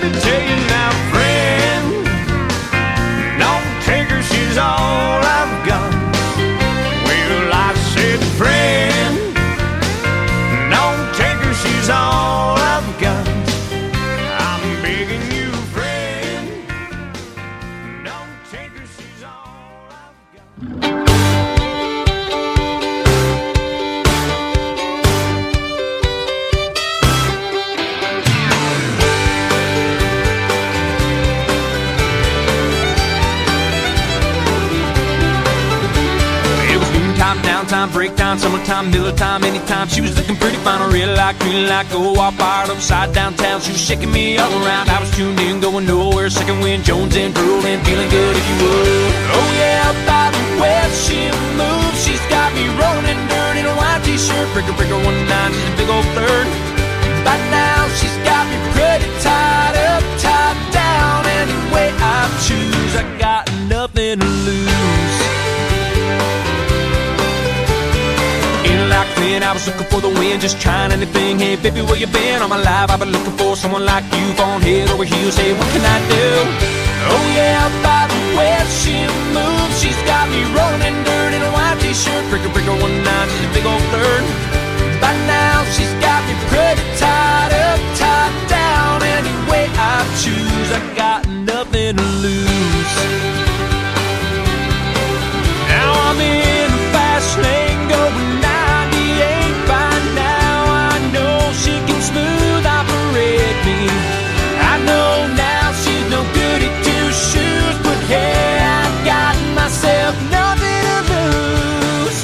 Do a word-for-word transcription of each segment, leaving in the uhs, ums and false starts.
me tell you now, friend, don't take her, she's all I've got. Well, I said, friend, don't take her, she's all I've got. I'm begging you, friend, don't take her, she's all I've got. Downtime, breakdown, summertime, Miller time, anytime. She was looking pretty fine, red like, green like, go all fired upside downtown. She was shaking me all around. I was tuned in, going nowhere. Second wind, Jones and drooling, feeling good if you would. Oh yeah, by the way she moves, she's got me rolling in dirt in a white t-shirt. Breaker, breaker, one nine, she's a big old flirt. By now she's got me pretty tied up, tied down. Any way I choose, I got nothing to lose. Like when I was looking for the wind, just trying anything. Hey baby, where you been? All my life I've been looking for someone like you, on head over heels. Hey, what can I do? Oh yeah, by the way she moves, she's got me rolling in dirt in a white t-shirt. Breaker, breaker, one nine, she's a big old flirt. By now she's got me pretty tied up, tied down. Any way I choose, I got nothing to lose. Now I'm in the fast lane going smooth operate me. I know now she's no good at two shoes, but hey, I got myself nothing to lose.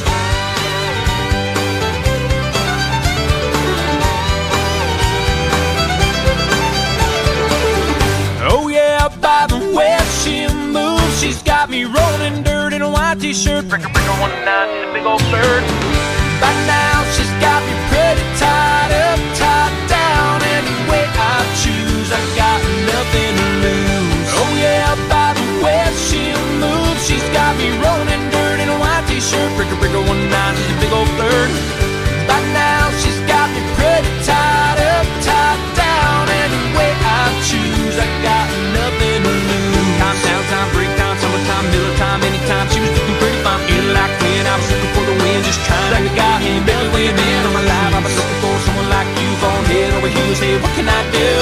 Oh yeah, by the way she moves, she's got me rolling dirt in a white t-shirt. Breaker, breaker, one nine, in a big old bird. By now she's got me pretty tied up, tied down. Any way I choose, I got nothing to lose. Oh yeah, by the way she moves, she's got me rolling in dirt in a white t-shirt. Breaker, breaker, one nine, she's a big old flirt. By now she's got me pretty tied up, tied down. Any way I choose, I got nothing to lose. Time, downtime, breakdown, summertime, Miller time, anytime. She was looking pretty fine, feeling like when I was looking for the wind, just trying to get him. Barely way a man on my life, I've been looking for someone like you, on head over heels. Hey, what can I do?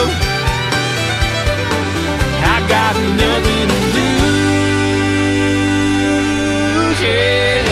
I got nothing to lose, yeah.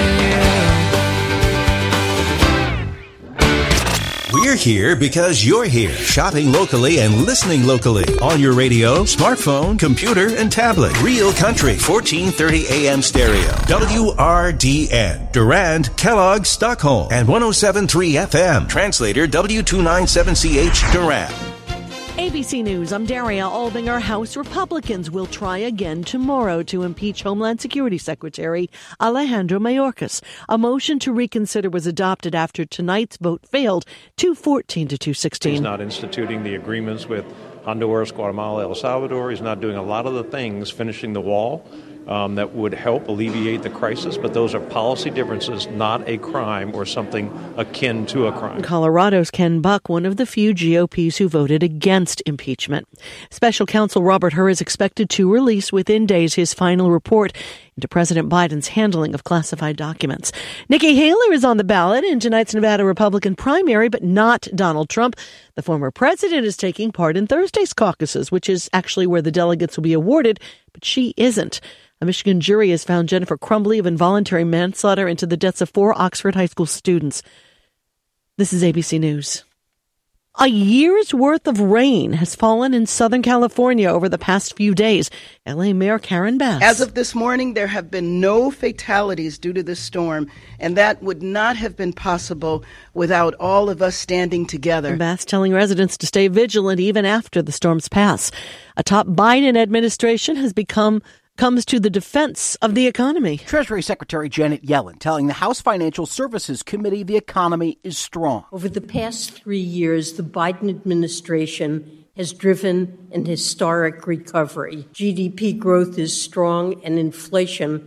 We're here because you're here, shopping locally and listening locally on your radio, smartphone, computer, and tablet. Real Country, fourteen thirty A M stereo. W R D N, Durand, Kellogg, Stockholm, and one oh seven point three F M. Translator W two ninety-seven C H, Durand. A B C News, I'm Daria Albinger. House Republicans will try again tomorrow to impeach Homeland Security Secretary Alejandro Mayorkas. A motion to reconsider was adopted after tonight's vote failed, two fourteen to two sixteen. He's not instituting the agreements with Honduras, Guatemala, El Salvador. He's not doing a lot of the things, finishing the wall, um, that would help alleviate the crisis. But those are policy differences, not a crime or something akin to a crime. Colorado's Ken Buck, one of the few G O Ps who voted against impeachment. Special counsel Robert Hur is expected to release within days his final report into President Biden's handling of classified documents. Nikki Haley is on the ballot in tonight's Nevada Republican primary, but not Donald Trump. The former president is taking part in Thursday's caucuses, which is actually where the delegates will be awarded, but she isn't. A Michigan jury has found Jennifer Crumbly of involuntary manslaughter into the deaths of four Oxford High School students. This is A B C News. A year's worth of rain has fallen in Southern California over the past few days. L A Mayor Karen Bass. As of this morning, there have been no fatalities due to this storm, and that would not have been possible without all of us standing together. Bass telling residents to stay vigilant even after the storm's pass. A top Biden administration has become comes to the defense of the economy. Treasury Secretary Janet Yellen telling the House Financial Services Committee the economy is strong. Over the past three years, the Biden administration has driven an historic recovery. G D P growth is strong and inflation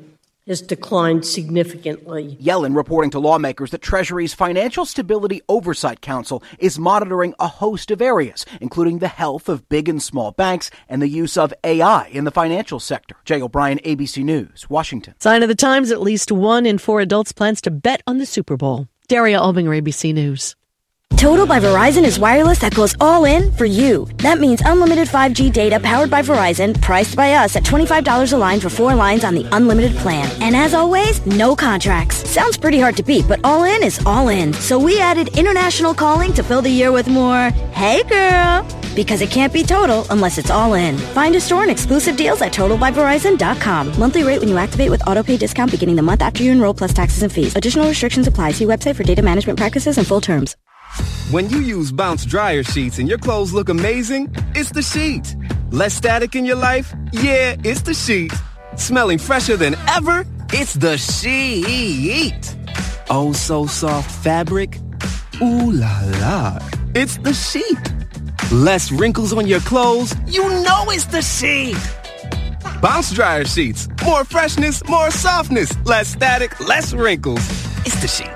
has declined significantly. Yellen reporting to lawmakers that Treasury's Financial Stability Oversight Council is monitoring a host of areas, including the health of big and small banks and the use of A I in the financial sector. Jay O'Brien, A B C News, Washington. Sign of the times, at least one in four adults plans to bet on the Super Bowl. Daria Albinger, A B C News. Total by Verizon is wireless that goes all in for you. That means unlimited five G data powered by Verizon, priced by us at twenty-five dollars a line for four lines on the unlimited plan. And as always, no contracts. Sounds pretty hard to beat, but all in is all in. So we added international calling to fill the year with more, hey girl, because it can't be total unless it's all in. Find a store and exclusive deals at total by verizon dot com. Monthly rate when you activate with autopay discount beginning the month after you enroll plus taxes and fees. Additional restrictions apply. See website for data management practices and full terms. When you use Bounce dryer sheets and your clothes look amazing, it's the sheet. Less static in your life? Yeah, it's the sheet. Smelling fresher than ever? It's the sheet. Oh, so soft fabric? Ooh la la. It's the sheet. Less wrinkles on your clothes? You know it's the sheet. Bounce dryer sheets. More freshness, more softness. Less static, less wrinkles. It's the sheet.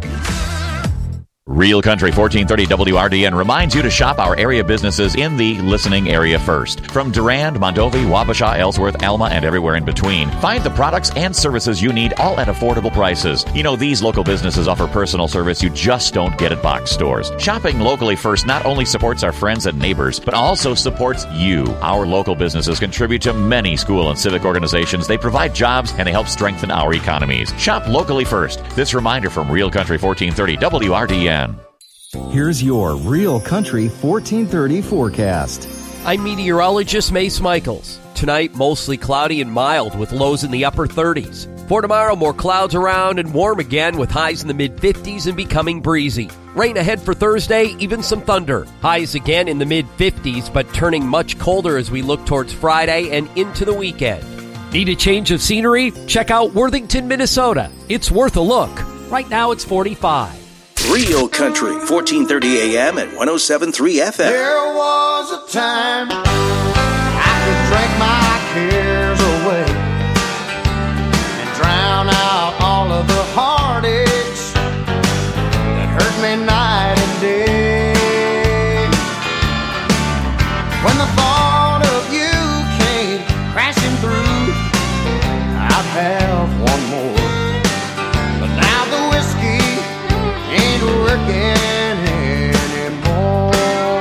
Real Country fourteen thirty W R D N reminds you to shop our area businesses in the listening area first. From Durand, Mondovi, Wabasha, Ellsworth, Alma, and everywhere in between. Find the products and services you need, all at affordable prices. You know, these local businesses offer personal service you just don't get at box stores. Shopping locally first not only supports our friends and neighbors, but also supports you. Our local businesses contribute to many school and civic organizations. They provide jobs and they help strengthen our economies. Shop locally first. This reminder from Real Country fourteen thirty W R D N. Here's your Real Country fourteen thirty forecast. I'm meteorologist Mace Michaels. Tonight, mostly cloudy and mild with lows in the upper thirties. For tomorrow, more clouds around and warm again with highs in the mid-fifties and becoming breezy. Rain ahead for Thursday, even some thunder. Highs again in the mid-fifties, but turning much colder as we look towards Friday and into the weekend. Need a change of scenery? Check out Worthington, Minnesota. It's worth a look. Right now, it's forty-five. Real Country, fourteen thirty A M and one oh seven point three F M. There was a time I could drink my cares away and drown out all of the heartaches that hurt me night and day. When the thought of you came crashing through, I'd have one more. But now the whiskey ain't working anymore.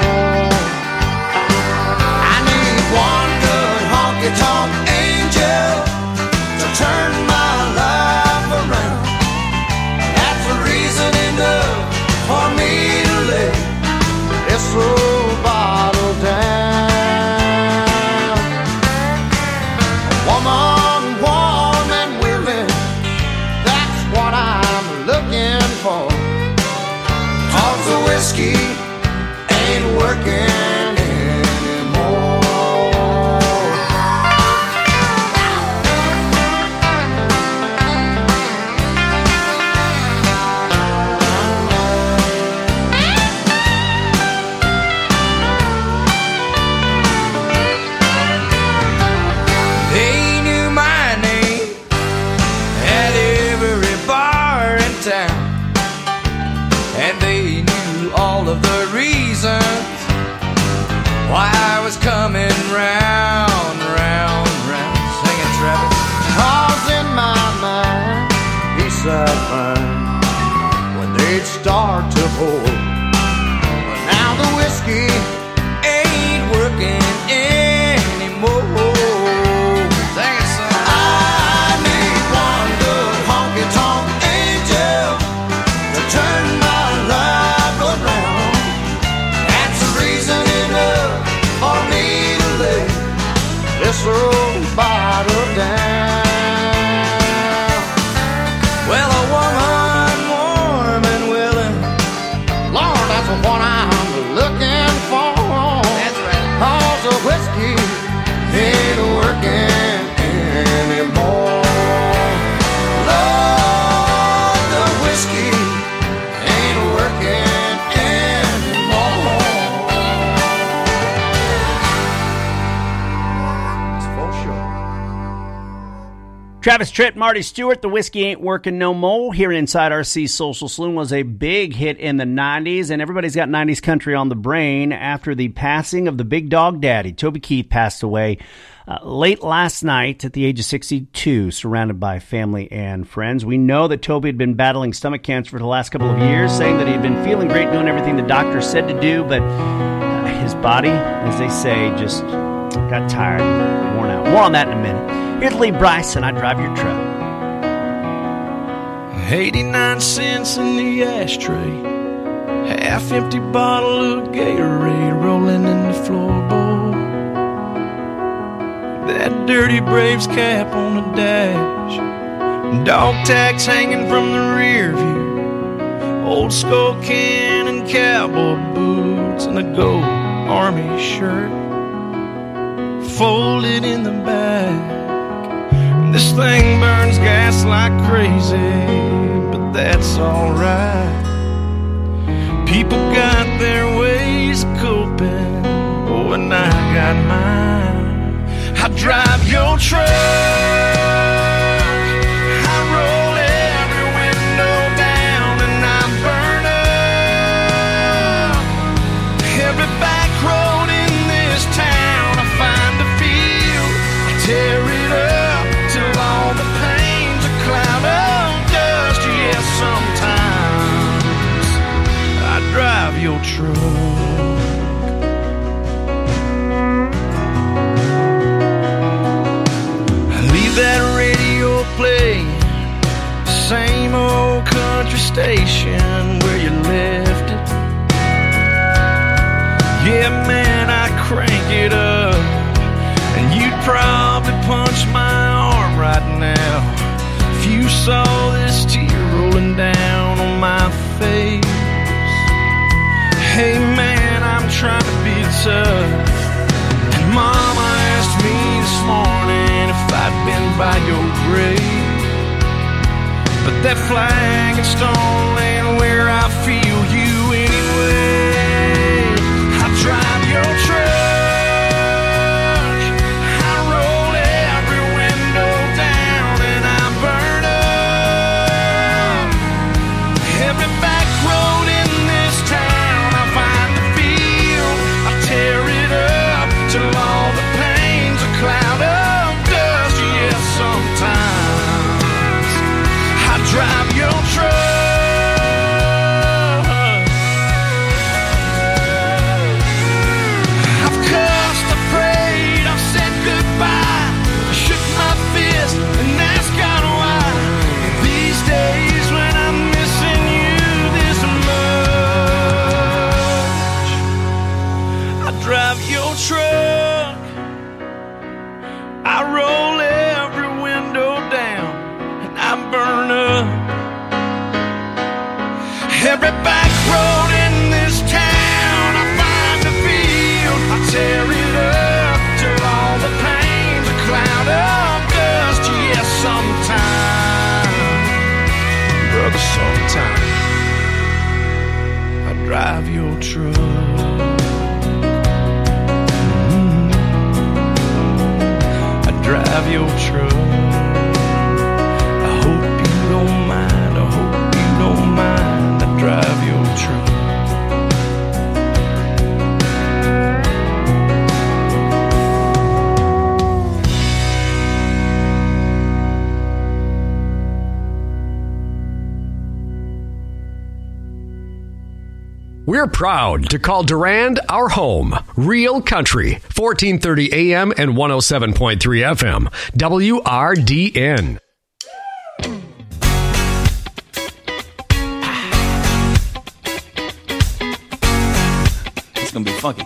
I need one good honky-tonk angel to turn my life around. That's a reason enough for me to lay this old bottle down. A woman warm and willing, that's what I'm looking for. Cause the whiskey ain't working anymore. They knew my name at every bar in town, and they knew all of the reasons why I was coming round, round, round. Sing it, Travis. Cause in my mind, peace I'd find when they'd start to pour. But now the whiskey ain't working anymore. Sing it, son. I need one good honky-tonk angel to turn my life around. That's a reason enough for me to lay this old bottle down. Well, a woman warm and willing, Lord, that's what I'm looking for. That's right. Cause the whiskey ain't working anymore. Lord, the whiskey ain't working anymore. It's for sure. Travis Tritt, Marty Stewart, The Whiskey Ain't Working No More here inside R C Social Saloon was a big hit in the nineties, and everybody's got nineties country on the brain after the passing of the Big Dog Daddy. Toby Keith passed away uh, late last night at the age of sixty-two, surrounded by family and friends. We know that Toby had been battling stomach cancer for the last couple of years, saying that he had been feeling great, doing everything the doctor said to do, but uh, his body, as they say, just got tired and worn out. More on that in a minute. Here's Lee Brice, and I Drive Your Truck. eighty-nine cents in the ashtray, half-empty bottle of Gatorade rolling in the floorboard. That dirty Braves cap on the dash, dog tags hanging from the rear view, old skull can and cowboy boots, and a gold army shirt folded in the back. This thing burns gas like crazy, but that's alright. People got their ways of coping, oh, and I got mine. I drive your truck, I roll every window down, and I burn up every back road in this town. I find a field, I tear it up till all the pain's a cloud of dust. Yes, sometimes I drive your truck. I leave that radio playing, same old country station where you left it. Yeah, man, I crank it up, and you'd probably punch my arm right now if you saw this tear rolling down on my face. Hey man, I'm trying to be tough, and Mama asked me this morning if I'd been by your grave, but that flag and stone ain't where I feel you anyway. I drive your truck, drive your truck. I've cussed, I prayed, I've said goodbye, I shook my fist and asked God why. These days when I'm missing you this much, I drive your truck, I roll every window down, I burn up every back road in this town. I find a field, I tear it up till all the pain's a cloud of dust. Yes, sometime, brother, sometime I drive your truck. Mm-hmm. I drive your truck. Don't mind, I hope you don't mind, I drive your truck. We're proud to call Durand our home. Real Country, fourteen thirty A M and one oh seven point three F M, W R D N. It's gonna be funky.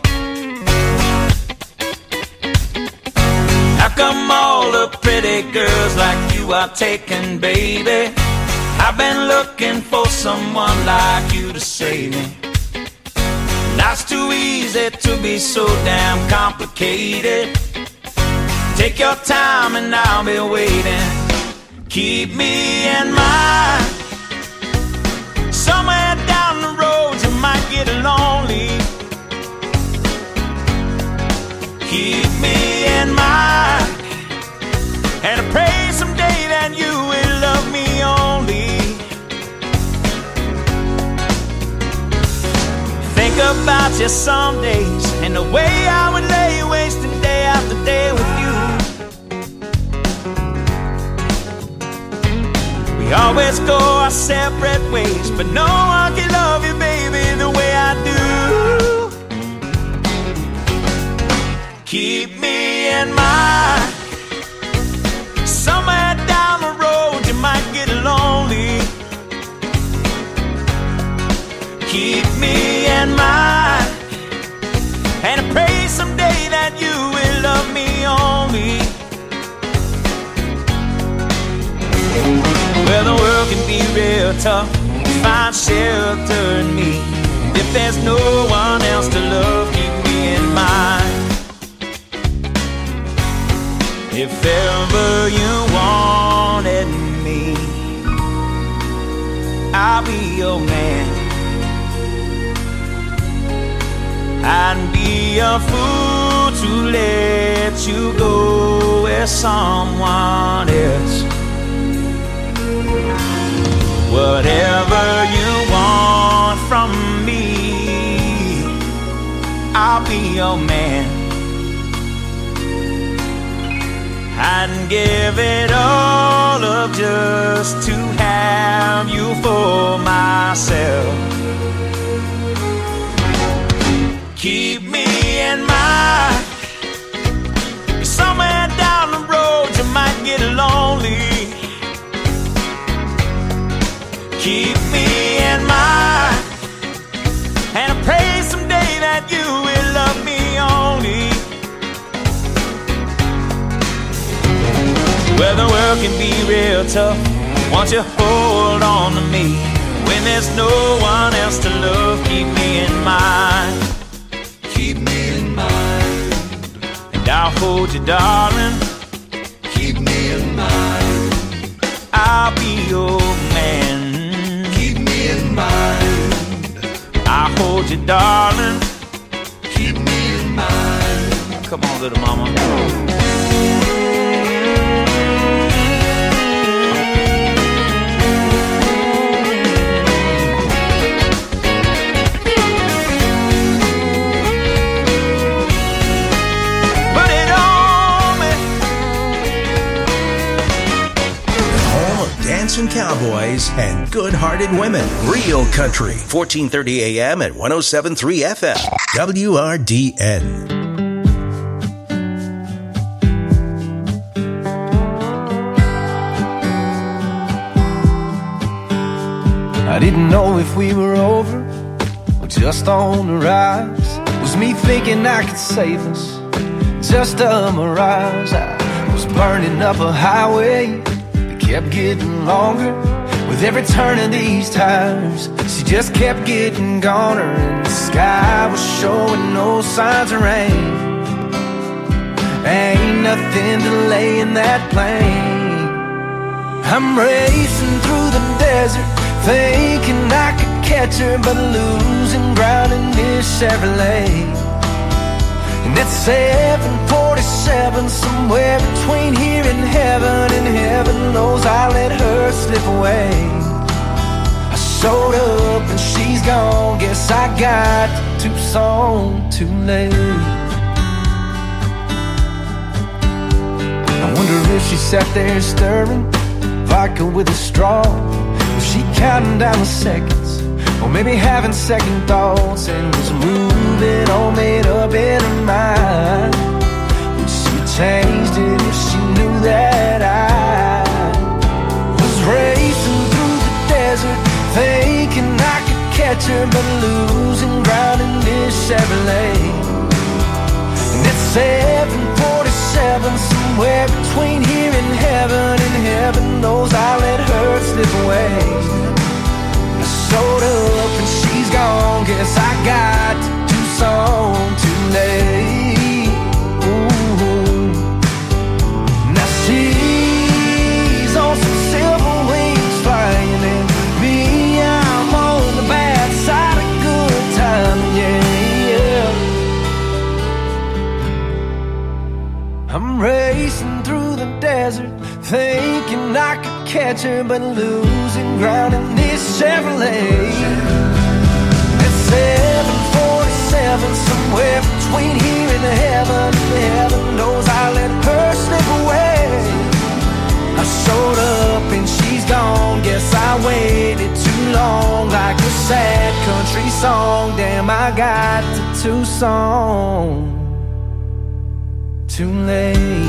How come all the pretty girls like you are taken, baby? I've been looking for someone like you to save me. Life's too easy to be so damn complicated. Take your time and I'll be waiting. Keep me in mind. Somewhere down the road you might get lonely. Keep me in mind, and I pray someday think about you some days, and the way I would lay wasting day after day with you. We always go our separate ways, but no one can love you, baby, the way I do. Keep me in mind. Somewhere down the road you might get lonely. Keep me in mind, and I pray someday that you will love me only. Well, the world can be real tough, find shelter in me. If there's no one else to love, keep me in mind. If ever you wanted me, I'll be your man. I'd be a fool to let you go with someone else. Whatever you want from me, I'll be your man. I'd give it all up just to have you for myself. Keep me in mind. Somewhere down the road you might get lonely. Keep me in mind, and I pray someday that you will love me only. Well, the world can be real tough, won't you hold on to me? When there's no one else to love, keep me in mind. Keep me in mind, and I'll hold you, darling. Keep me in mind, I'll be your man. Keep me in mind, I'll hold you, darling. Keep me in mind. Come on, little mama. Dancing cowboys and good-hearted women. Real Country, fourteen thirty A M at one oh seven point three F M. W R D N. I didn't know if we were over or just on the rise. Was me thinking I could save us, just a mirage. I was burning up a highway, kept getting longer with every turn of these tires. She just kept getting goner, and the sky was showing no signs of rain. Ain't nothing delaying that plane. I'm racing through the desert, thinking I could catch her, but losing ground in this Chevrolet. And it's seven forty-seven, somewhere between here and heaven, and heaven knows I let her slip away. I showed up and she's gone, guess I got to Tucson too late. I wonder if she sat there stirring vodka with a straw. Was she counting down the seconds, or maybe having second thoughts, and was moving all made up in her mind? Would she changed it if she knew that I was racing through the desert, thinking I could catch her, but losing ground in this Chevrolet? And it's seven forty-seven, somewhere between here and heaven, and heaven knows I let her slip away. I showed up and she's gone, guess I got to Tucson too late. Ooh. Now she's on some silver wings flying, and me, I'm on the bad side of good time, yeah, yeah. I'm racing through the desert, thinking I could catch her, but losing ground in this Chevrolet. At seven seven, somewhere between here and heaven. Heaven knows I let her slip away. I showed up and she's gone. Guess I waited too long, like a sad country song. Damn, I got to Tucson too late.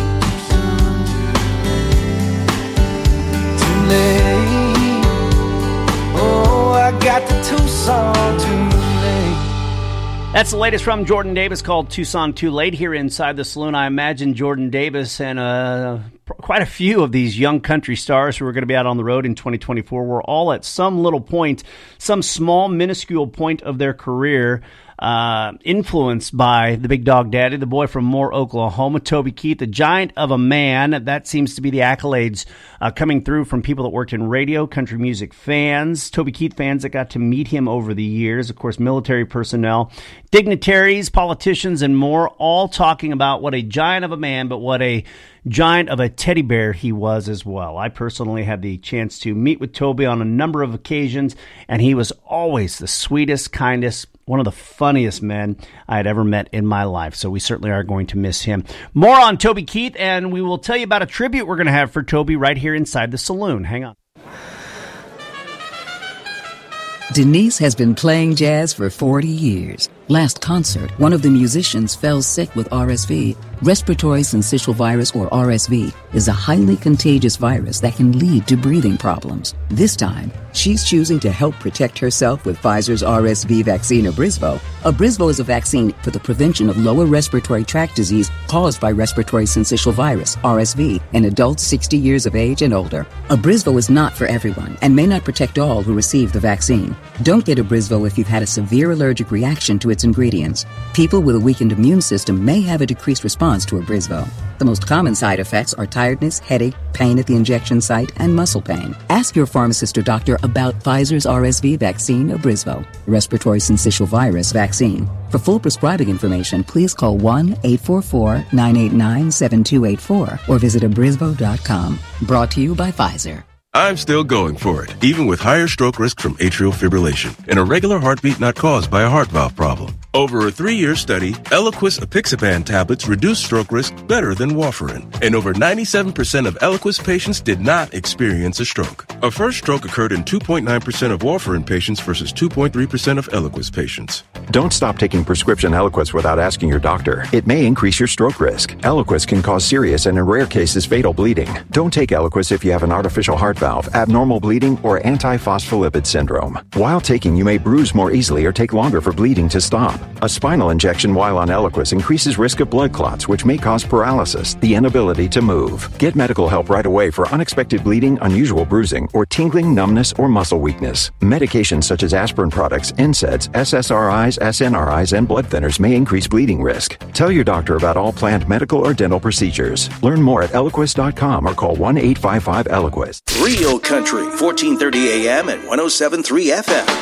Too late. Oh, I got to Tucson too late. That's the latest from Jordan Davis, called Tucson Too Late, here inside the saloon. I imagine Jordan Davis and uh, quite a few of these young country stars who are going to be out on the road in twenty twenty-four were all at some little point, some small, minuscule point of their career, uh, influenced by the Big Dog Daddy, the boy from Moore, Oklahoma, Toby Keith, the giant of a man. That seems to be the accolades uh, coming through from people that worked in radio, country music fans, Toby Keith fans that got to meet him over the years, of course, military personnel, dignitaries, politicians, and more, all talking about what a giant of a man, but what a giant of a teddy bear he was as well. I personally had the chance to meet with Toby on a number of occasions, and he was always the sweetest, kindest, one of the funniest men I had ever met in my life. So we certainly are going to miss him. More on Toby Keith, and we will tell you about a tribute we're going to have for Toby right here inside the saloon. Hang on. Denise has been playing jazz for forty years. Last concert, one of the musicians fell sick with R S V. Respiratory syncytial virus, or R S V, is a highly contagious virus that can lead to breathing problems. This time, she's choosing to help protect herself with Pfizer's R S V vaccine, Abrysvo. Abrysvo is a vaccine for the prevention of lower respiratory tract disease caused by respiratory syncytial virus, R S V, in adults sixty years of age and older. Abrysvo is not for everyone and may not protect all who receive the vaccine. Don't get Abrysvo if you've had a severe allergic reaction to its ingredients. People with a weakened immune system may have a decreased response to Abrysvo. The most common side effects are tiredness, headache, pain at the injection site, and muscle pain. Ask your pharmacist or doctor about Pfizer's R S V vaccine, Abrysvo, respiratory syncytial virus vaccine. For full prescribing information, please call one eight four four, nine eight nine, seven two eight four or visit abrysvo dot com. Brought to you by Pfizer. I'm still going for it, even with higher stroke risk from atrial fibrillation, an irregular heartbeat not caused by a heart valve problem. Over a three-year study, Eliquis apixaban tablets reduced stroke risk better than warfarin, and over ninety-seven percent of Eliquis patients did not experience a stroke. A first stroke occurred in two point nine percent of warfarin patients versus two point three percent of Eliquis patients. Don't stop taking prescription Eliquis without asking your doctor. It may increase your stroke risk. Eliquis can cause serious and in rare cases fatal bleeding. Don't take Eliquis if you have an artificial heart valve, abnormal bleeding, or antiphospholipid syndrome. While taking, you may bruise more easily or take longer for bleeding to stop. A spinal injection while on Eliquis increases risk of blood clots, which may cause paralysis, the inability to move. Get medical help right away for unexpected bleeding, unusual bruising, or tingling, numbness, or muscle weakness. Medications such as aspirin products, N SAIDs, S S R Is, S N R Is, and blood thinners may increase bleeding risk. Tell your doctor about all planned medical or dental procedures. Learn more at eliquis dot com or call one eight five five Eliquis. Real Country, fourteen thirty A M and one oh seven point three F M.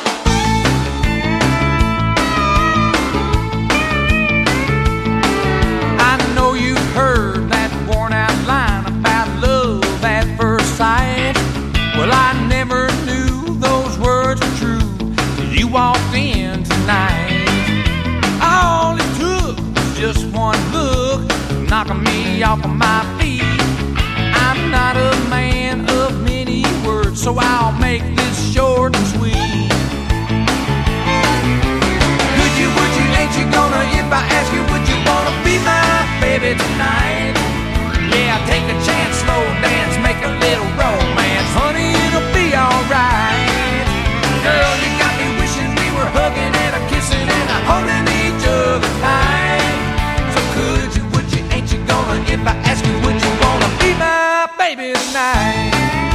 I know you've heard that worn out line about love at first sight. Well, I never knew those words were true till you walked in tonight. All it took was just one look, knocking me off of my feet. I'm not a man of many words, so I'll make this short and sweet. Could you, would you, ain't you gonna, if I ask you, would you wanna be my baby tonight? Yeah, take a chance, slow dance, make a little romance. Honey, it'll be alright. Girl, you got me wishing we were hugging and a kissing and a holding each other tight. So could you, would you, ain't you gonna, if I ask you, would you wanna be my baby tonight?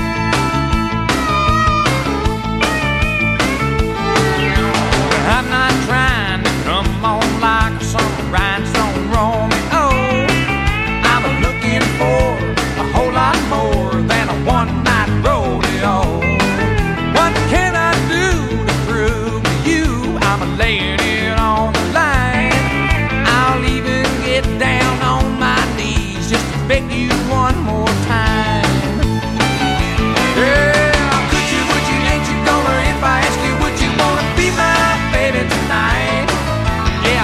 I'm not trying to come on like some rhinestone Romeo. I'm looking for a whole lot more than a one-night rodeo. What can I do to prove to you I'm laying it on the line? I'll even get down on my knees just to beg you one more time. Girl, could you, would you, ain't you gonna, if I ask you, would you wanna be my baby tonight? Yeah,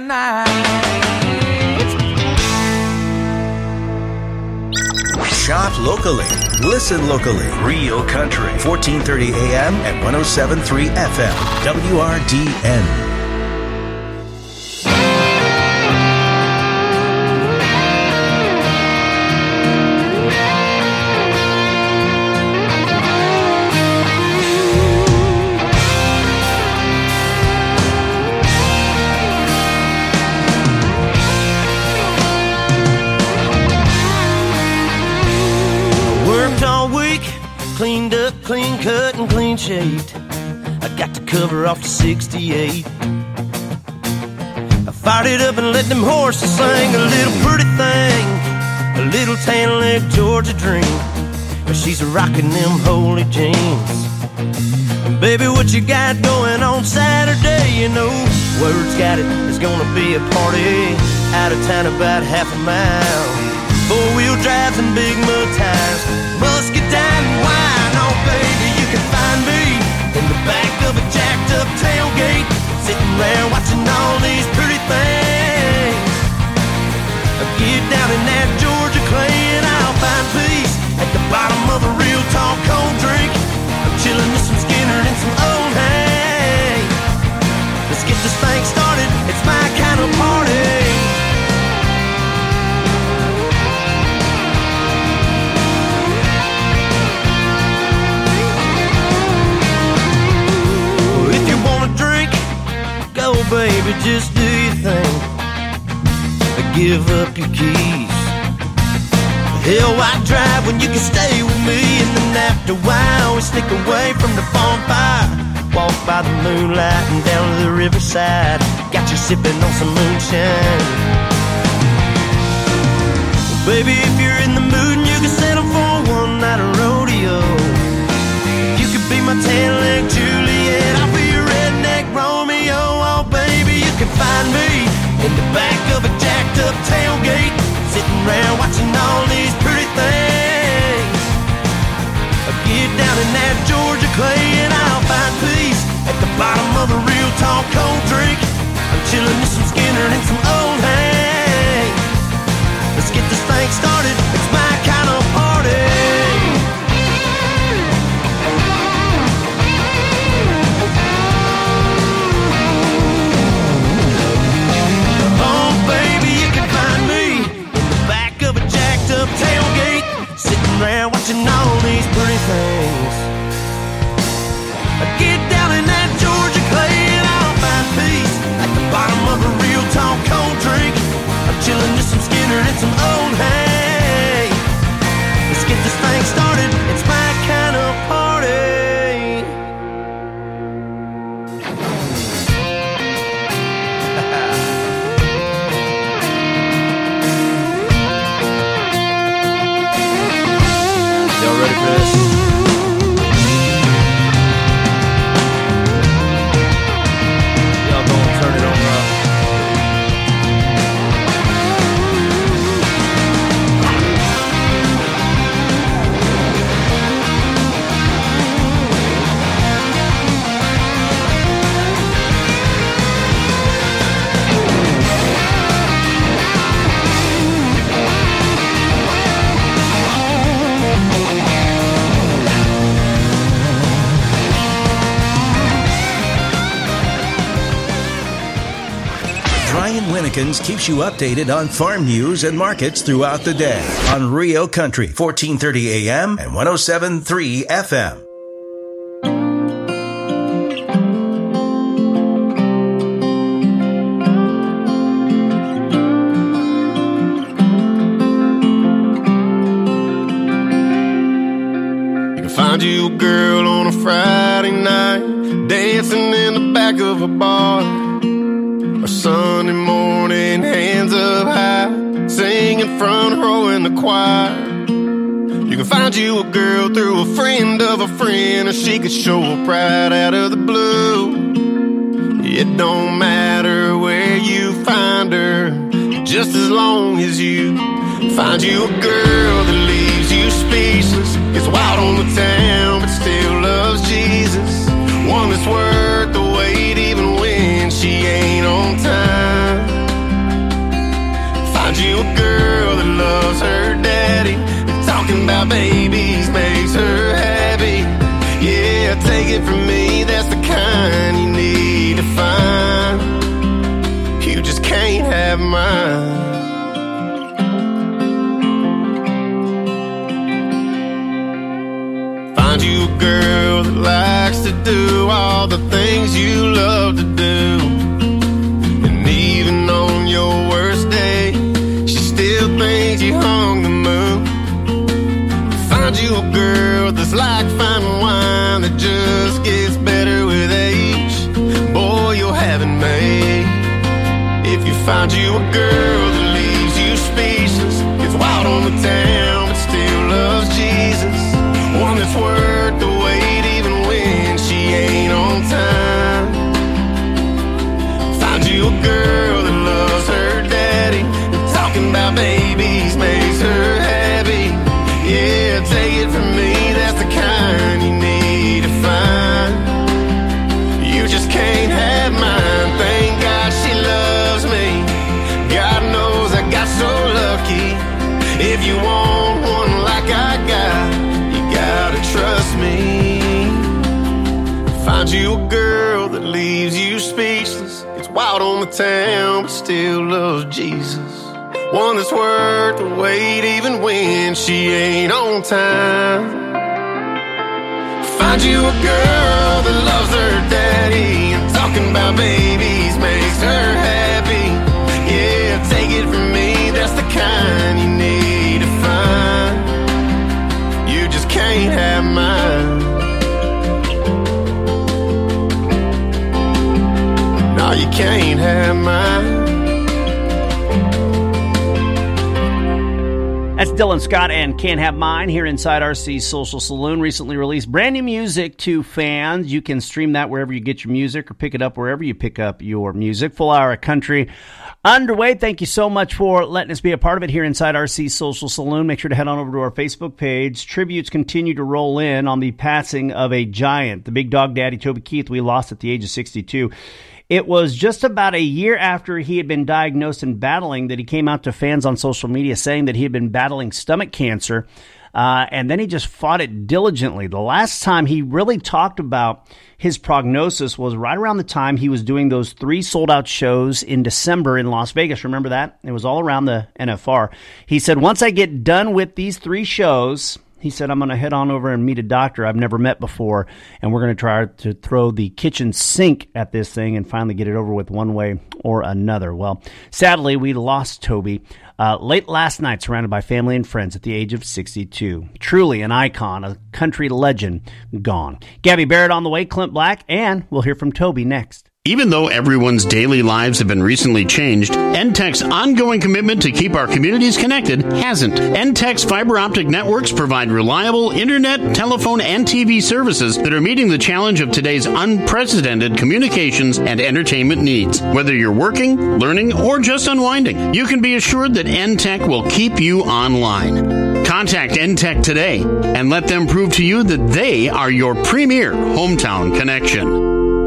night. Shop locally. Listen locally. Real Country. fourteen thirty A M and one oh seven point three F M. W R D N. Cleaned up, clean cut, and clean shaved. I got to cover off to sixty-eight. I fired it up and let them horses sing. A little pretty thing, a little tan leg Georgia dream. But she's rocking them holy jeans. And baby, what you got going on Saturday? You know, word's got it, there's gonna be a party out of town about half a mile. Four-wheel drives and big mud tires, muscadine and wine. Oh, baby, you can find me in the back of a jacked-up tailgate, sitting there watching all these pretty things. Get down in that Georgia clay and I'll find peace at the bottom of a real tall cold drink. I'm chilling with some Skinner and some old hay. Let's get this thing started, it's my kind of party. Go, baby, just do your thing. Give up your keys. Hell, why drive when you can stay with me? And then after a while, we sneak away from the bonfire. Walk by the moonlight and down to the riverside. Got you sipping on some moonshine. Well, baby, if you're in the mood and you can settle for one night of rodeo, you could be my tan-leg Juliet, I'll be your redneck Romeo. Oh, baby, you can find me in the back of a jacked-up tailgate, sitting around watching all these pretty things. I get down in that Georgia clay and I'll find peace at the bottom of a real tall cold drink. I'm chilling with some Skinner and some old hay. Let's get this thing started, it's my kind of party. Up tailgate, sitting there watching all these pretty things. I get down in that Georgia clay and I'll find peace at the bottom of a real tall cold drink. I'm chilling with some Skinner and some old hay. Let's get this thing started, it's my kind of party. Ready for this? Y'all gonna turn it on up. Brian Winnekins keeps you updated on farm news and markets throughout the day on Rio Country, fourteen thirty A M and one oh seven point three F M. You can find you a girl on a Friday night, dancing in the back of a bar. Or Sunday morning, hands up high, singing front row in the choir. You can find you a girl through a friend of a friend, or she could show up right out of the blue. It don't matter where you find her, just as long as you find you a girl that leaves you speechless, gets wild on the town but still loves Jesus. One that's worth the wait even when she ain't on time. you a girl that loves her daddy, and talking about babies makes her happy. Yeah, take it from me, that's the kind you need to find. You just can't have mine. Find you a girl that likes to do all the things you love to do, and even on your worst day, she still thinks you hung the moon. Find you a girl that's like fine wine that just gets better with age. Boy, you'll have it made. If you find you a girl that leaves you speechless, gets wild on the town but still loves Jesus, one that's worth the wait even when she ain't on time. Find you a girl that loves her daddy, and talking about babies makes her happy. Yeah, take it from me, that's the kind you need to find. You just can't have mine. Thank God she loves me. God knows I got so lucky. If you want one like I got, you gotta trust me. Find you a girl that leaves you speechless, gets wild on the town but still loves Jesus, one that's worth the wait even when she ain't on time. Find you a girl that loves her daddy, and talking about babies makes her happy. Yeah, take it from me, that's the kind you need to find. You just can't have mine. No, you can't have mine. That's Dylan Scott and Can't Have Mine here inside R C Social Saloon. Recently released brand new music to fans. You can stream that wherever you get your music or pick it up wherever you pick up your music. Full hour of country underway. Thank you so much for letting us be a part of it here inside R C Social Saloon. Make sure to head on over to our Facebook page. Tributes continue to roll in on the passing of a giant, the Big Dog Daddy, Toby Keith, we lost at the age of sixty-two. It was just about a year after he had been diagnosed and battling that he came out to fans on social media saying that he had been battling stomach cancer, uh, and then he just fought it diligently. The last time he really talked about his prognosis was right around the time he was doing those three sold-out shows in December in Las Vegas. Remember that? It was all around the N F R. He said, once I get done with these three shows, he said, I'm going to head on over and meet a doctor I've never met before, and we're going to try to throw the kitchen sink at this thing and finally get it over with one way or another. Well, sadly, we lost Toby uh, late last night, surrounded by family and friends at the age of sixty-two. Truly an icon, a country legend, gone. Gabby Barrett on the way, Clint Black, and we'll hear from Toby next. Even though everyone's daily lives have been recently changed, N T E C's ongoing commitment to keep our communities connected hasn't. N T E C's fiber optic networks provide reliable internet, telephone, and T V services that are meeting the challenge of today's unprecedented communications and entertainment needs. Whether you're working, learning, or just unwinding, you can be assured that N T E C will keep you online. Contact N T E C today and let them prove to you that they are your premier hometown connection.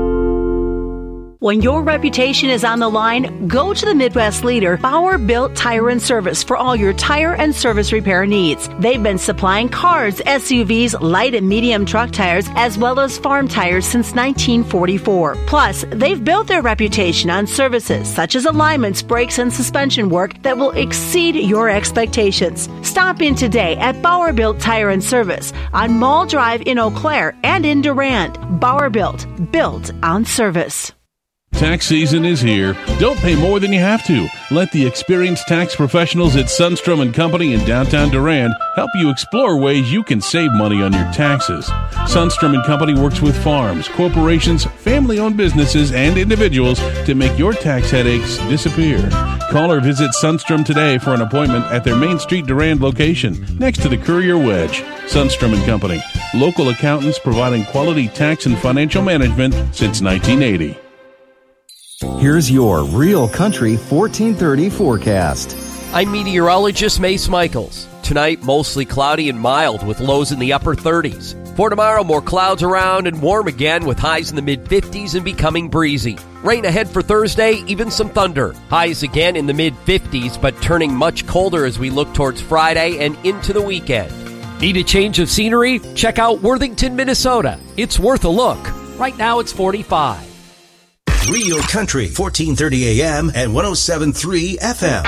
When your reputation is on the line, go to the Midwest leader, Bauer Built Tire and Service, for all your tire and service repair needs. They've been supplying cars, S U Vs, light and medium truck tires, as well as farm tires since nineteen forty-four. Plus, they've built their reputation on services such as alignments, brakes, and suspension work that will exceed your expectations. Stop in today at Bauer Built Tire and Service on Mall Drive in Eau Claire and in Durand. Bauer Built, built on service. Tax season is here. Don't pay more than you have to. Let the experienced tax professionals at Sundstrom and Company in downtown Durand help you explore ways you can save money on your taxes. Sundstrom and Company works with farms, corporations, family-owned businesses, and individuals to make your tax headaches disappear. Call or visit Sundstrom today for an appointment at their Main Street Durand location next to the Courier Wedge. Sundstrom and Company, local accountants providing quality tax and financial management since nineteen eighty. Here's your Real Country fourteen thirty forecast. I'm meteorologist Mace Michaels. Tonight, mostly cloudy and mild with lows in the upper thirties. For tomorrow, more clouds around and warm again with highs in the mid-fifties and becoming breezy. Rain ahead for Thursday, even some thunder. Highs again in the mid-fifties, but turning much colder as we look towards Friday and into the weekend. Need a change of scenery? Check out Worthington, Minnesota. It's worth a look. Right now it's forty-five. Real Country, fourteen thirty A M and one oh seven point three F M.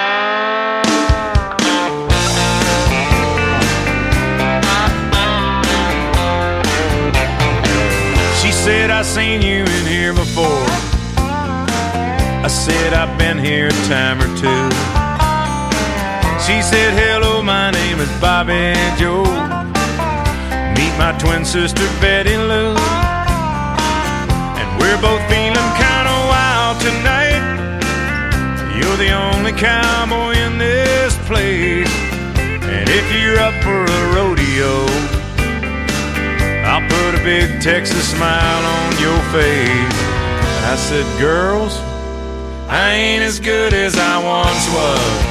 She said, I seen you in here before. I said, I've been here a time or two. She said, hello, my name is Bobby Joe. Meet my twin sister, Betty Lou. And we're both feeling kind of wild tonight. You're the only cowboy in this place. And if you're up for a rodeo, I'll put a big Texas smile on your face. I said, girls, I ain't as good as I once was.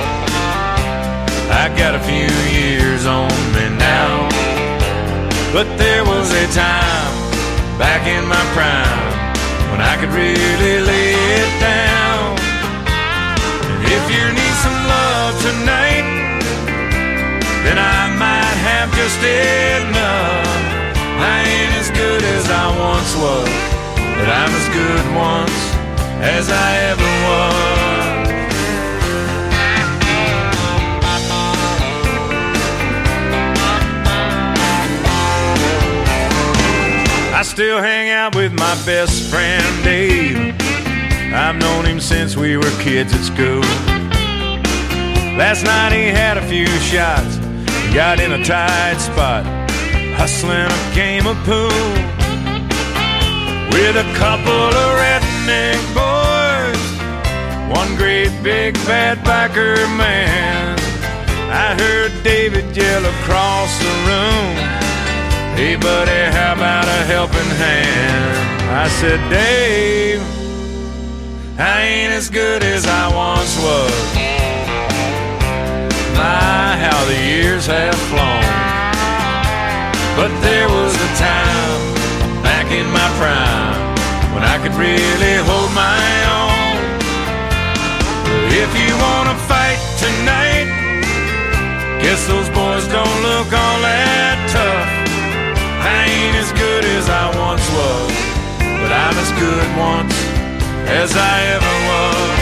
I got a few years on me now. But there was a time back in my prime when I could really lay it down. And if you need some love tonight, then I might have just enough. I ain't as good as I once was, but I'm as good once as I ever was. I still hang out with my best friend Dave. I've known him since we were kids at school. Last night he had a few shots, got in a tight spot, hustling a game of pool with a couple of redneck boys, one great big bad biker man. I heard David yell across the room, hey buddy, how about a helping hand? I said, Dave, I ain't as good as I once was. My, how the years have flown. But there was a time back in my prime when I could really hold my own. If you wanna fight tonight, guess those boys don't look all that tough. I ain't as good as I once was, but I'm as good once as I ever was.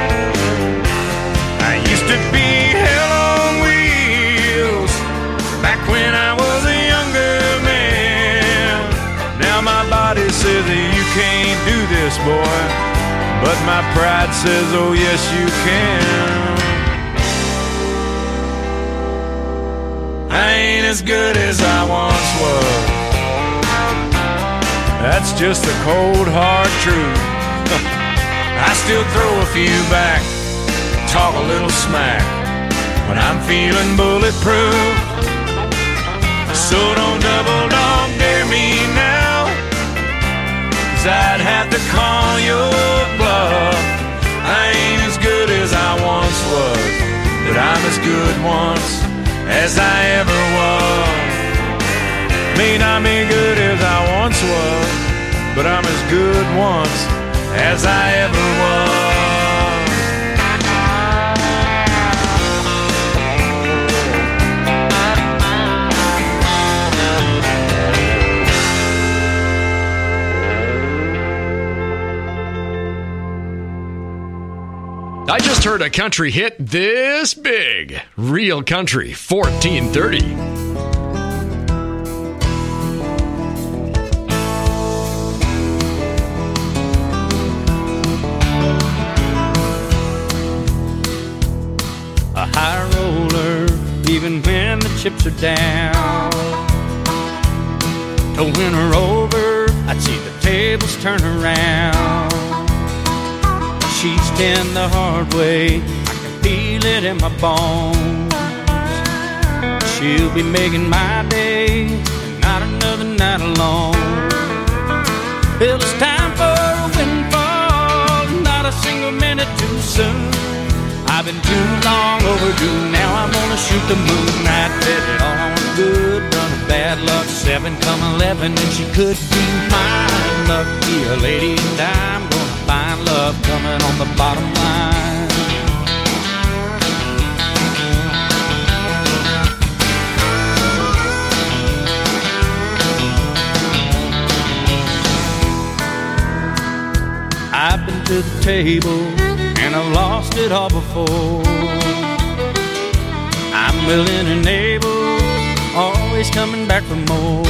I used to be hell on wheels back when I was a younger man. Now my body says that you can't do this, boy, but my pride says, oh yes you can. I ain't as good as I once was. That's just the cold hard truth. I still throw a few back, talk a little smack when I'm feeling bulletproof. So don't double dog dare me now, 'cause I'd have to call your bluff. I ain't as good as I once was, but I'm as good once as I ever was. May not be good as I once was, but I'm as good once as I ever was. I just heard a country hit this big. Real Country, fourteen thirty. A high roller, even when the chips are down. To win her over, I'd see the tables turn around. She's been the hard way, I can feel it in my bones. She'll be making my day, and not another night alone. Well, it's time for a windfall, not a single minute too soon. I've been too long overdue, now I'm gonna shoot the moon. I bet it all on good, done bad luck, seven come eleven, and she could be mine. Lucky a lady, and I'm gonna find love coming on the bottom line. I've been to the table, and I've lost it all before. I'm willing and able, always coming back for more.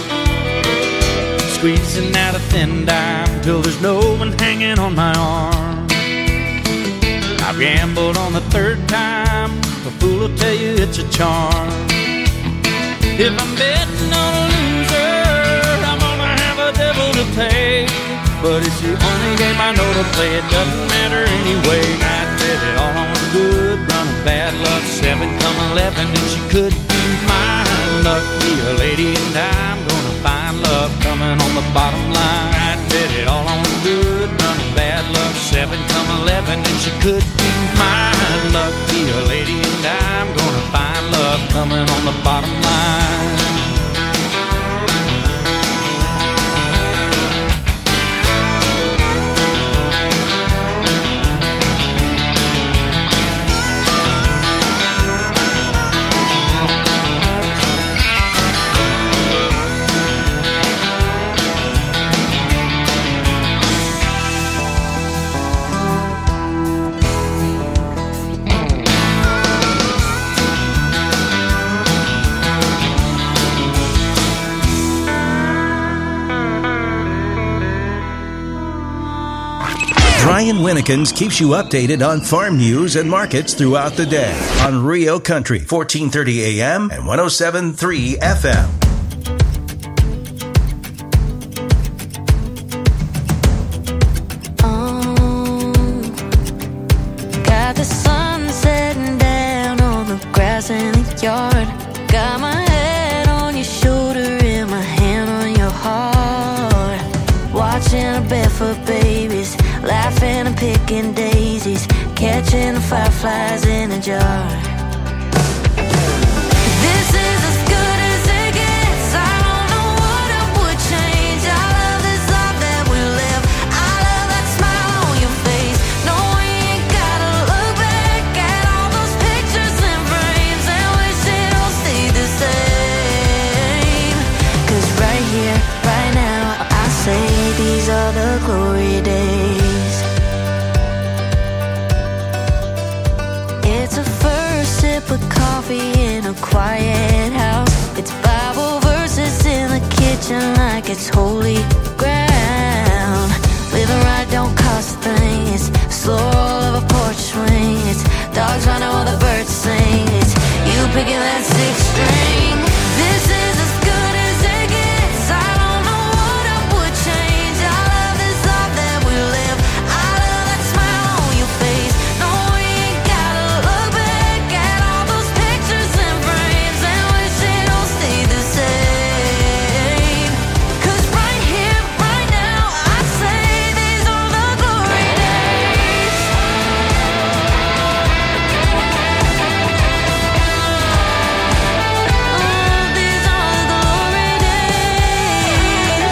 Squeezing out a thin dime till there's no one hanging on my arm. I've gambled on the third time, a fool will tell you it's a charm. If I'm betting on a loser, I'm gonna have a devil to pay. But it's the only game I know to play, it doesn't matter anyway. I bet it all on a good run of bad luck, seven come eleven, and she could be mine. Lucky a lady, and I'm gonna find love coming on the bottom line. I bet it all on a good run of bad luck, seven come eleven, and she could be mine. Lucky a lady, and I'm gonna find love coming on the bottom line. Brian Winnekins keeps you updated on farm news and markets throughout the day on Rio Country, fourteen thirty A M and one oh seven point three F M. Oh, got the sun setting down on the grass in the yard. Got my head on your shoulder and my hand on your heart. Watching our barefoot babies, laughing and picking daisies, catching the fireflies in a jar. This is as good as it gets. I don't know what I would change. I love this life that we live. I love that smile on your face. No, we ain't gotta look back at all those pictures and frames and wish it all stayed the same. 'Cause right here, right now, I say these are the glory days. It's a first sip of coffee in a quiet house. It's Bible verses in the kitchen like it's holy ground. Living right don't cost a thing. It's slow of a porch swing. It's dogs running while the birds sing. It's you picking that sixth string. This is as good as it gets. I don't know what I would change. I love this life that we live. I love that smile on your face. No, we ain't gotta look back at all those pictures and frames and wish it all stayed the same. 'Cause right here, right now, I say these are the glory days. Oh, these are the glory days.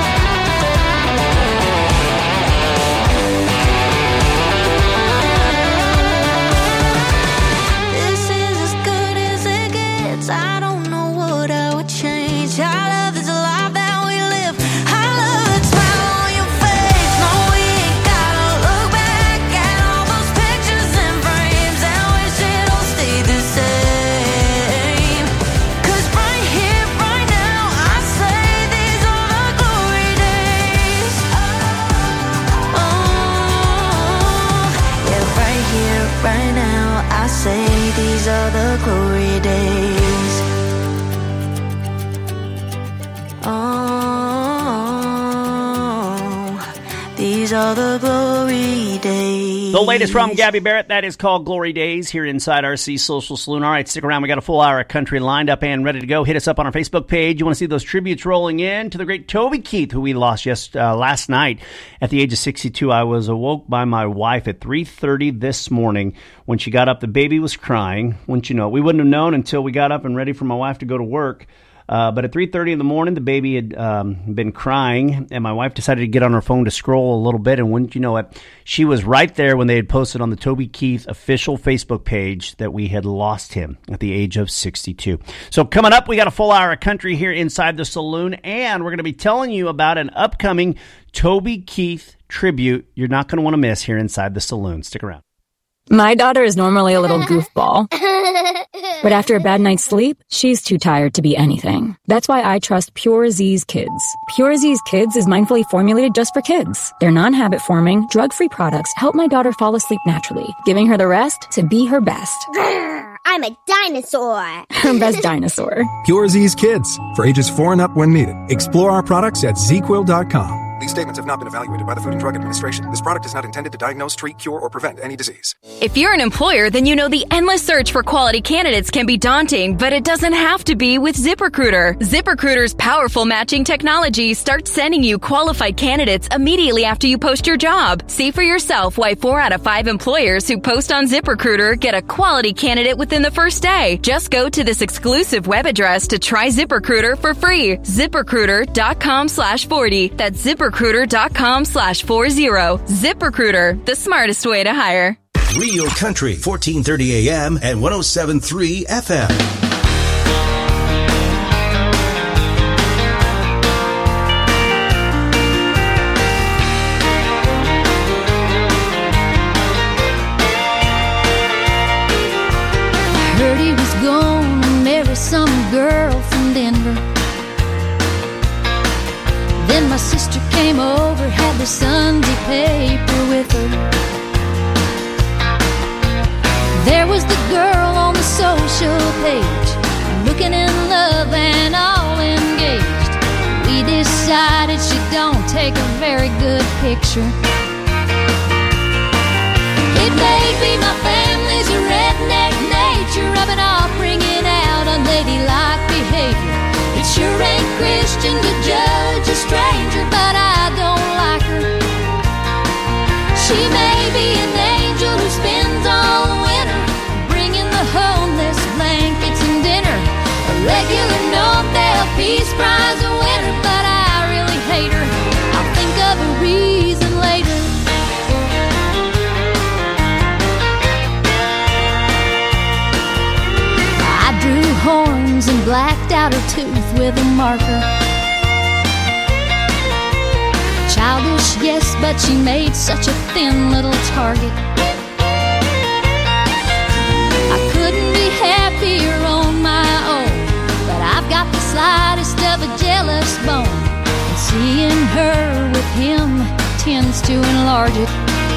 This is as good as it gets. I don't know what I would change. I love this life that we live. I love that smile on your face. No, we ain't gotta look back at all those pictures and frames and wish it all stayed the same. 'Cause right here, right now, I say these are the glory days. Oh, yeah, right here, right now, I say these are the glory days. Oh, these are the glory days. The latest from Gabby Barrett, that is called Glory Days here inside R C Social Saloon. All right, stick around. We got a full hour of country lined up and ready to go. Hit us up on our Facebook page. You want to see those tributes rolling in to the great Toby Keith, who we lost just uh, last night at the age of sixty-two. I was awoke by my wife at three thirty this morning. When she got up, the baby was crying. Wouldn't you know? We wouldn't have known until we got up and ready for my wife to go to work. Uh, but at three thirty in the morning, the baby had um, been crying, and my wife decided to get on her phone to scroll a little bit, and wouldn't you know it, she was right there when they had posted on the Toby Keith official Facebook page that we had lost him at the age of sixty-two. So coming up, we got a full hour of country here inside the saloon, and we're going to be telling you about an upcoming Toby Keith tribute you're not going to want to miss here inside the saloon. Stick around. My daughter is normally a little goofball, but after a bad night's sleep, she's too tired to be anything. That's why I trust Pure Z's Kids. Pure Z's Kids is mindfully formulated just for kids. Their non-habit forming, drug-free products help my daughter fall asleep naturally, giving her the rest to be her best. I'm a dinosaur. Her best dinosaur. Pure Z's Kids, for ages four and up when needed. Explore our products at z quill dot com. These statements have not been evaluated by the Food and Drug Administration. This product is not intended to diagnose, treat, cure, or prevent any disease. If you're an employer, then you know the endless search for quality candidates can be daunting, but it doesn't have to be with ZipRecruiter. ZipRecruiter's powerful matching technology starts sending you qualified candidates immediately after you post your job. See for yourself why four out of five employers who post on ZipRecruiter get a quality candidate within the first day. Just go to this exclusive web address to try ZipRecruiter for free. ZipRecruiter.com slash 40. That's ZipRecruiter. ZipRecruiter.com slash 40. ZipRecruiter, the smartest way to hire. Real Country, fourteen thirty A M and one oh seven point three F M. Heard he was gonna marry some girl from Denver. Then my sister came over, had the Sunday paper with her. There was the girl on the social page, looking in love and all engaged. We decided she don't take a very good picture. It may be my family's a redneck nature, rubbing off, bringing out unladylike behavior. It sure ain't Christian to judge a stranger, but I don't like her. She may be an angel who spends all winter bringing the homeless blankets and dinner. A regular Nobel Peace Prize winner, but I really hate her. I'll think of a reason later. I drew horns and blacked out her tooth with a marker. Childish, yes, but she made such a thin little target. I couldn't be happier on my own, but I've got the slightest of a jealous bone, and seeing her with him tends to enlarge it.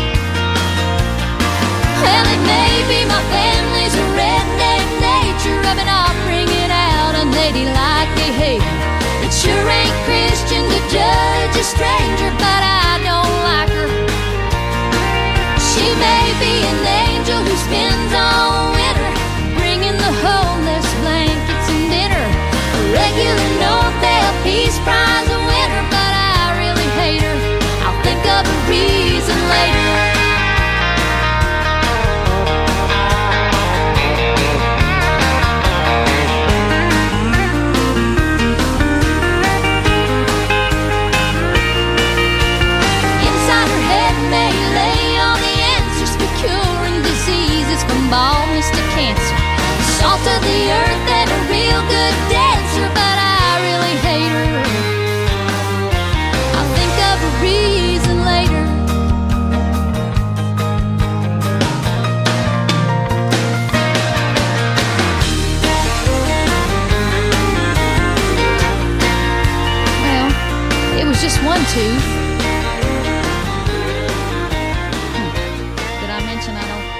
Well, it may be my family's a redneck nature, rubbing off, bringing out unladylike behavior. It sure ain't Christian to judge a stranger, but I don't like her. She may be an angel who spends all winter bringing the homeless blankets and dinner. A regular Nobel Peace Prize winner, but I really hate her. I'll think of a reason later. Baldness to cancer, salt of the earth and a real good dancer, but I really hate her. I'll think of a reason later. Well, it was just one tooth. Did I mention I don't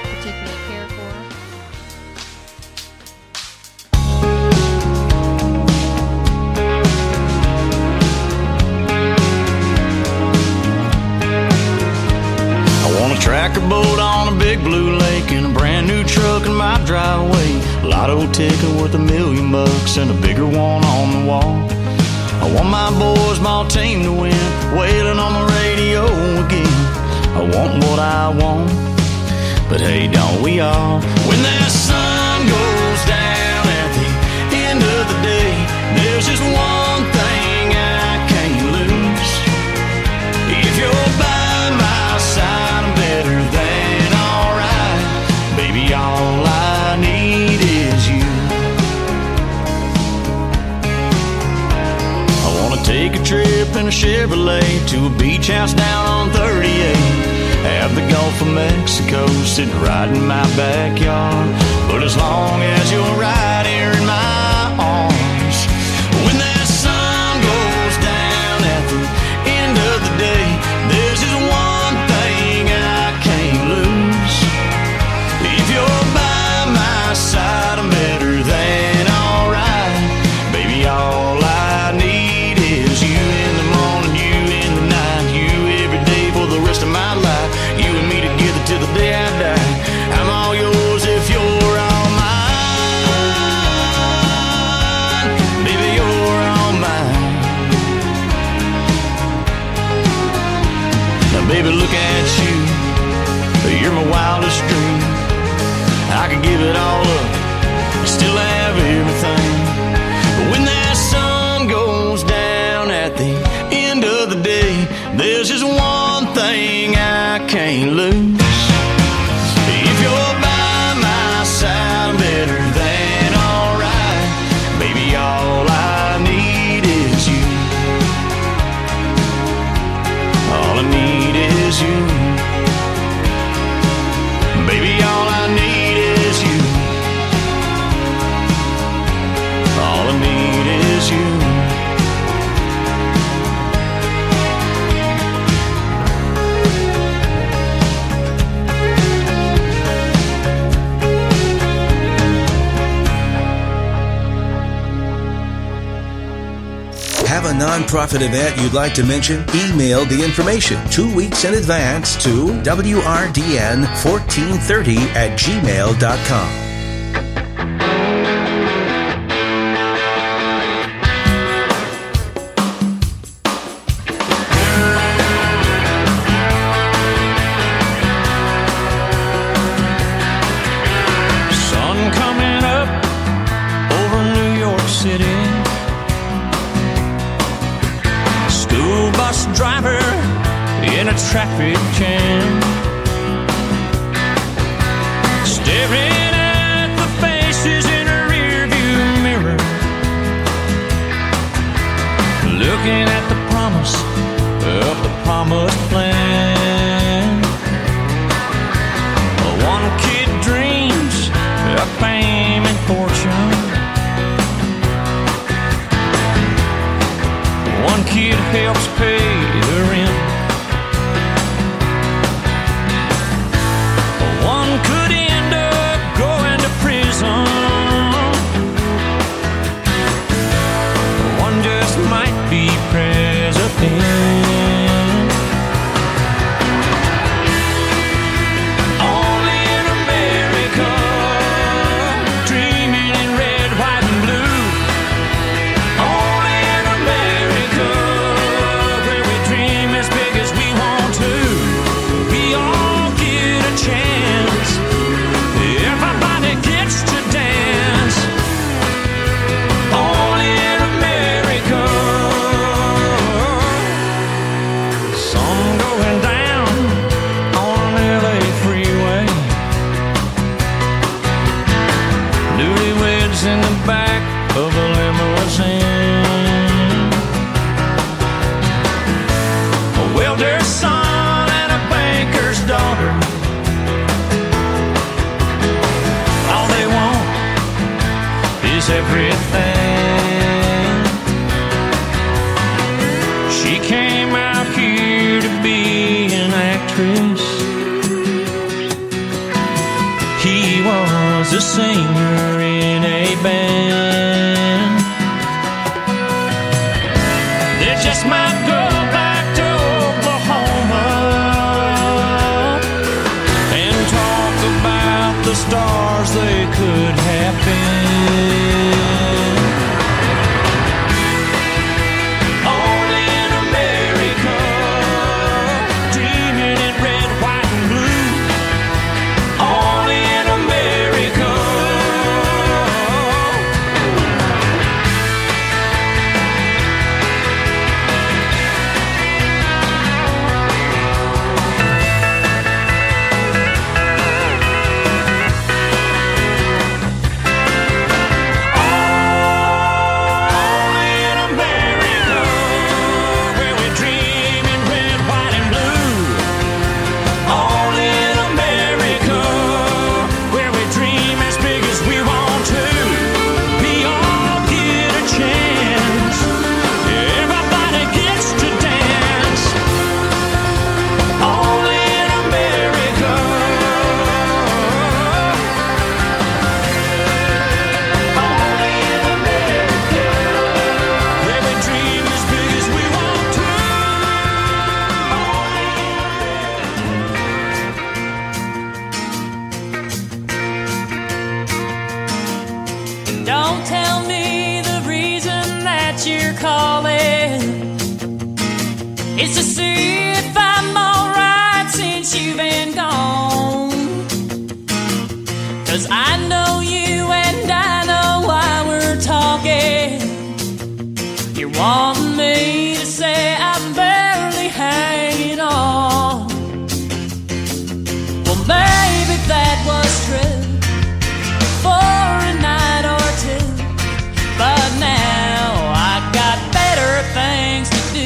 Tracker boat on a big blue lake and a brand new truck in my driveway. Lotto ticket worth a million bucks and a bigger one on the wall. I want my boys, my team to win, wailing on the radio again. I want what I want, but hey, don't we all? When that sun goes down at the end of the day, there's a Chevrolet to a beach house down on thirty-eight. Have the Gulf of Mexico sitting right in my backyard. But as long as you're right here in my arms, when that sun goes down at the end of the day, there's just one thing I can't lose. If you're by my side, I'm better than alright. Baby, all I need is you in the morning, you in the night, you every day for the rest of my life. You and me together till the day I die. I'm all yours if you're all mine. Baby, you're all mine. Now, baby, look at you. You're my wildest dream. I could give it all up, still have everything. But when that sun goes down at the end of the day, there's just one thing I can't lose. If you're by my side, I'm better than alright. Baby, all I need is you. All I need is you. Baby, all I need is you. All I need is you. Have a nonprofit event you'd like to mention? Email the information two weeks in advance to W R D N fourteen thirty at gmail dot com. Sun coming up over New York City. School bus driver in a traffic jam, staring at the faces in a rearview mirror, looking at the promise of the promised land. One kid dreams of fame and fortune. One kid helps pay the rent. One could end up going to prison. One just might be president. Only in America, dreaming in red, white, and blue. Only in America, where we dream as big as we want to. We all get a chance. Everybody gets to dance. Only in America. Sun going down on an L A freeway. Newlyweds in the back of a limousine. A welder's son and a banker's daughter. All they want is everything. She came out here to be an actress. He was a singer in a band. They just might go back to Oklahoma and talk about the stars they could have been. Only in America, dreaming in red, white, and blue. Only in America. Don't tell me the reason that you're calling is to see if I'm alright since you've been gone. 'Cause I know you and I know why we're talking. You're wanting me to say I'm barely hanging on. Well, maybe that was true for a night or two, but now I got better things to do.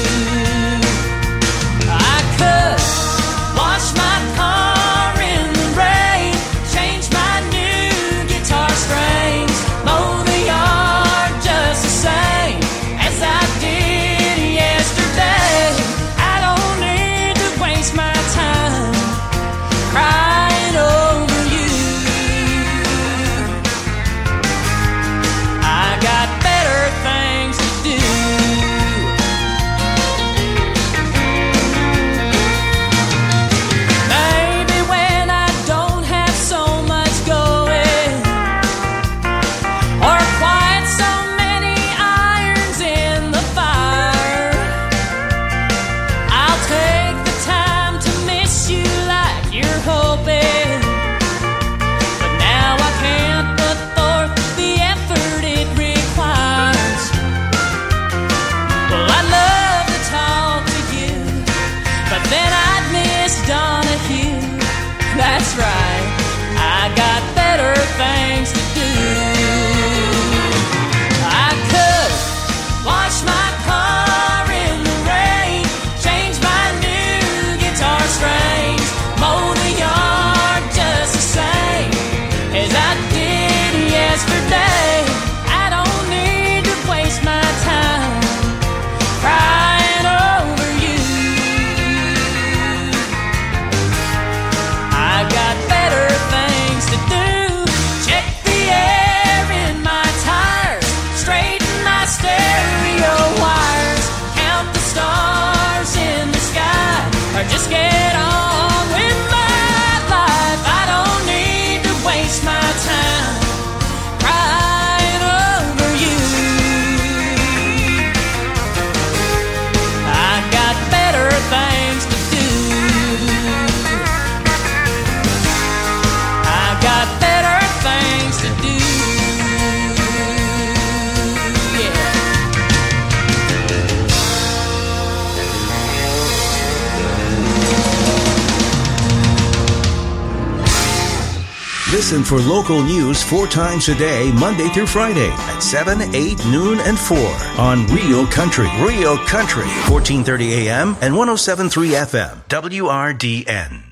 I could wash my car in the rain, change my new guitar strings, mow the yard just the same as I did yesterday. I don't need to waste my time crying over you. I got better things to do. Maybe when I don't have so much going, or quite so many irons in the fire, I'll take the time to miss you like you're hoping. But now I can't put forth the effort it requires. Well, I'd love to talk to you, but then I'd miss Donahue. That's right, I got better things to do. I could wash my car in the rain, change my new guitar strings, mow the yard just the same as I did yesterday. I don't need to waste my time crying over you. I got better things to do. Check the air in my tires, straighten my stereo wires, count the stars in the sky, or just get on with my life. I don't need to waste my time crying over you. I got better things to do. I got better things to do. Yeah. Listen for local news four times a day, Monday through Friday at seven, eight, noon, and four on Real Country. Real Country, fourteen thirty A M and one oh seven point three F M. W R D N.